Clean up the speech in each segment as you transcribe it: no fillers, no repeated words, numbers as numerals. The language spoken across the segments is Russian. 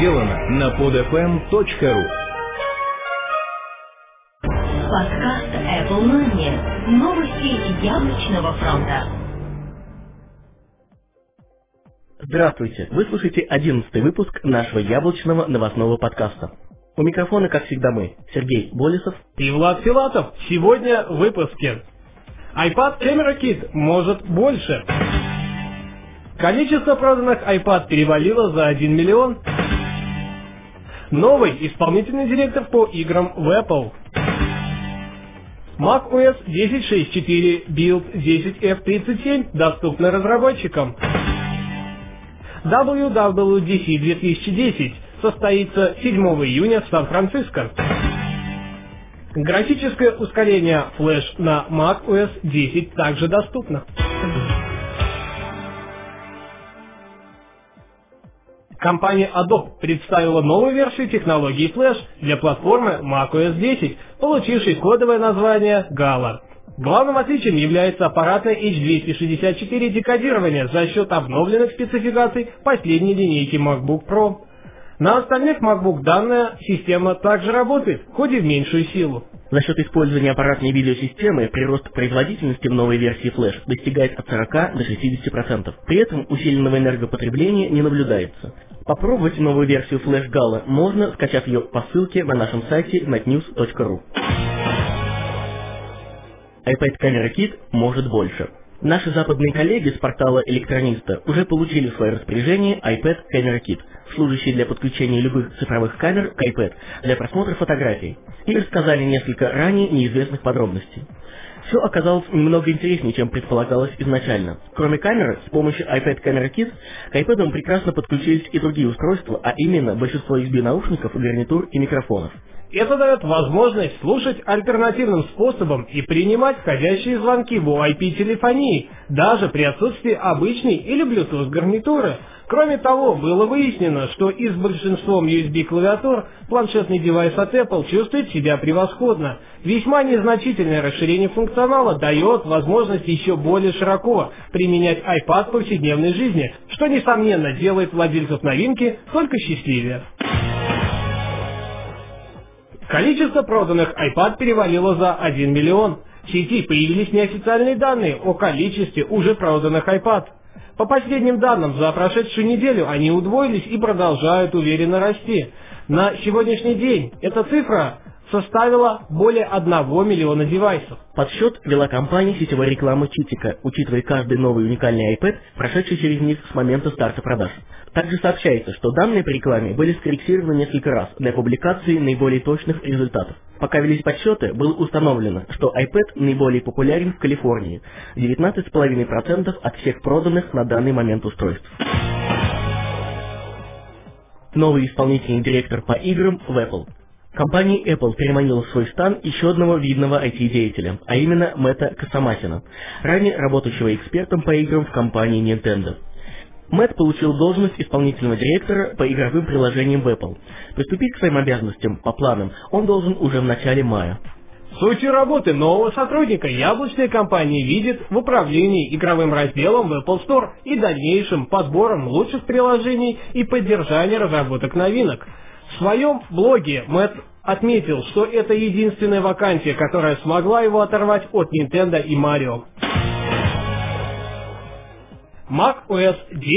сделано на podfm.ru. Подкаст Apple Money. Новости яблочного фронта. Здравствуйте! Вы слушаете 11-й выпуск нашего яблочного новостного подкаста. У микрофона, как всегда, мы, Сергей Болесов и Влад Филатов. Сегодня в выпуске. iPad Camera Kit может больше. Количество проданных iPad перевалило за 1 миллион. Новый исполнительный директор по играм в Apple. macOS 10.6.4 Build 10F37 доступна разработчикам. WWDC 2010 состоится 7 июня в Сан-Франциско. Графическое ускорение Flash на macOS 10 также доступно. Компания Adobe представила новую версию технологии Flash для платформы macOS 10, получившей кодовое название Gala. Главным отличием является аппаратное H264 декодирование за счет обновленных спецификаций последней линейки MacBook Pro. На остальных MacBook данная система также работает, хоть и в меньшую силу. За счет использования аппаратной видеосистемы прирост производительности в новой версии Flash достигает от 40 до 60%. При этом усиленного энергопотребления не наблюдается. Попробовать новую версию Flash Gala можно, скачав ее по ссылке на нашем сайте netnews.ru. iPad Camera Kit может больше. Наши западные коллеги с портала Электрониста уже получили в свое распоряжение iPad Camera Kit, служащий для подключения любых цифровых камер к iPad для просмотра фотографий, и рассказали несколько ранее неизвестных подробностей. Все оказалось немного интереснее, чем предполагалось изначально. Кроме камеры, с помощью iPad Camera Kit к iPad прекрасно подключились и другие устройства, а именно большинство USB-наушников, гарнитур и микрофонов. Это дает возможность слушать альтернативным способом и принимать входящие звонки в IP-телефонии, даже при отсутствии обычной или Bluetooth гарнитуры. Кроме того, было выяснено, что и с большинством USB-клавиатур планшетный девайс от Apple чувствует себя превосходно. Весьма незначительное расширение функционала дает возможность еще более широко применять iPad в повседневной жизни, что, несомненно, делает владельцев новинки только счастливее. Количество проданных iPad перевалило за 1 миллион. В сети появились неофициальные данные о количестве уже проданных iPad. По последним данным, за прошедшую неделю они удвоились и продолжают уверенно расти. На сегодняшний день эта цифра составила более 1 миллиона девайсов. Подсчет вела компания сетевой рекламы Читика, учитывая каждый новый уникальный iPad, прошедший через них с момента старта продаж. Также сообщается, что данные по рекламе были скорректированы несколько раз для публикации наиболее точных результатов. Пока велись подсчеты, было установлено, что iPad наиболее популярен в Калифорнии – 19,5% от всех проданных на данный момент устройств. Новый исполнительный директор по играм в Apple. Компания Apple переманила в свой стан еще одного видного IT-деятеля, а именно Мэтта Касамасина, ранее работающего экспертом по играм в компании Nintendo. Мэтт получил должность исполнительного директора по игровым приложениям в Apple. Приступить к своим обязанностям по планам он должен уже в начале мая. Сутью работы нового сотрудника яблочная компания видит в управлении игровым разделом в Apple Store и дальнейшим подбором лучших приложений и поддержании разработок новинок. В своем блоге Мэтт отметил, что это единственная вакансия, которая смогла его оторвать от Nintendo и Mario. macOS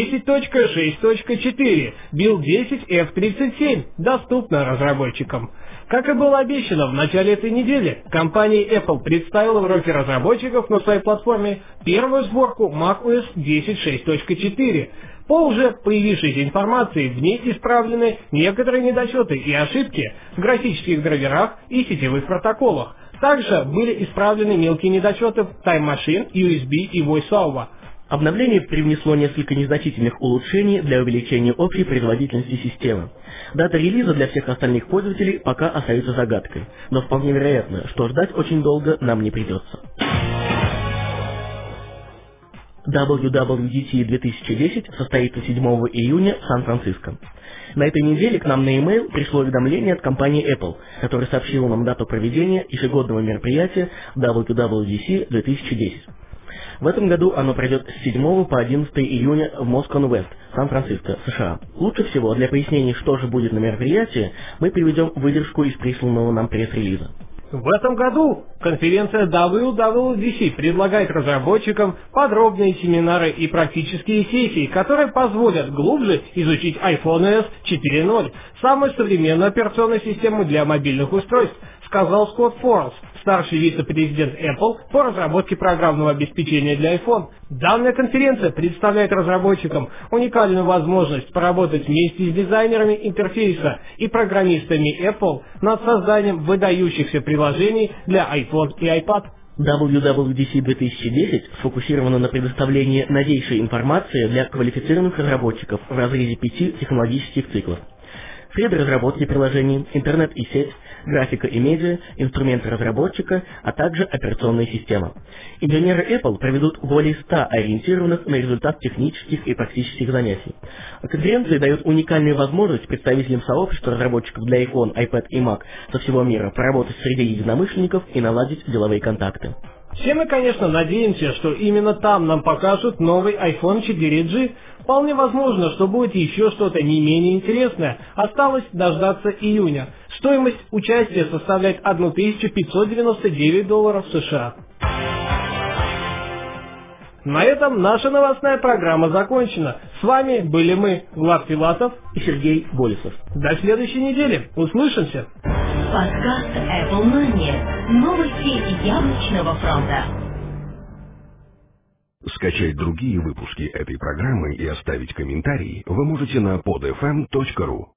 10.6.4 Build 10F37 доступна разработчикам. Как и было обещано в начале этой недели, компания Apple представила в руки разработчиков на своей платформе первую сборку macOS 10.6.4. По уже появившейся информации, в ней исправлены некоторые недочеты и ошибки в графических драйверах и сетевых протоколах. Также были исправлены мелкие недочеты в Time Machine, USB и VoiceOver. Обновление привнесло несколько незначительных улучшений для увеличения общей производительности системы. Дата релиза для всех остальных пользователей пока остается загадкой, но вполне вероятно, что ждать очень долго нам не придется. WWDC 2010 состоится 7 июня в Сан-Франциско. На этой неделе к нам на e-mail пришло уведомление от компании Apple, которая сообщила нам дату проведения ежегодного мероприятия WWDC 2010. В этом году оно пройдет с 7 по 11 июня в Moscone West, Сан-Франциско, США. Лучше всего для пояснений, что же будет на мероприятии, мы приведем выдержку из присланного нам пресс-релиза. В этом году конференция WWDC предлагает разработчикам подробные семинары и практические сессии, которые позволят глубже изучить iPhone OS 4.0, самую современную операционную систему для мобильных устройств, сказал Скотт Форлс, старший вице-президент Apple по разработке программного обеспечения для iPhone. Данная конференция представляет разработчикам уникальную возможность поработать вместе с дизайнерами интерфейса и программистами Apple над созданием выдающихся приложений для iPhone и iPad. WWDC 2010 сфокусирована на предоставлении новейшей информации для квалифицированных разработчиков в разрезе 5 технологических циклов. Среды разработки приложений, интернет и сеть, графика и медиа, инструменты разработчика, а также операционная система. Инженеры Apple проведут более 100 ориентированных на результат технических и практических занятий. Конференция дает уникальную возможность представителям сообщества разработчиков для iPhone, iPad и Mac со всего мира поработать среди единомышленников и наладить деловые контакты. Все мы, конечно, надеемся, что именно там нам покажут новый iPhone 4G. Вполне возможно, что будет еще что-то не менее интересное. Осталось дождаться июня. Стоимость участия составляет $1599 США. На этом наша новостная программа закончена. С вами были мы, Влад Филатов и Сергей Болесов. До следующей недели. Услышимся. Подкаст Apple Mania. Новости яблочного фронта. Скачать другие выпуски этой программы и оставить комментарии вы можете на podfm.ru.